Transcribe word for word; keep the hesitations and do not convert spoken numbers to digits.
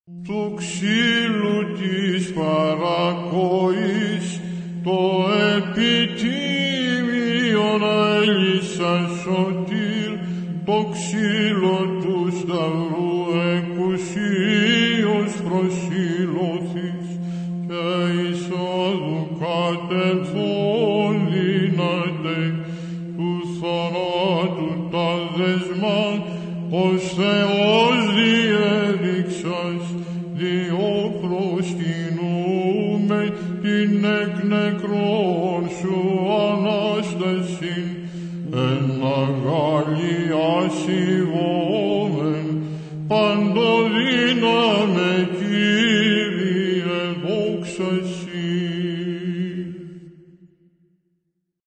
Του ξύλου της παρακοής το επιτίμιον έλυσαν σωτήρ, το ξύλο του σταυρού εκουσίως προσήλωθείς, και εισόδου κατευθών δύναται του θανάτου τα δεσμά, ως Θεός διέδειξας, διό προσκυνούμε την εκ νεκρών σου Ανάστασιν, εν αγαλιασιβόμεν παντοδύναμε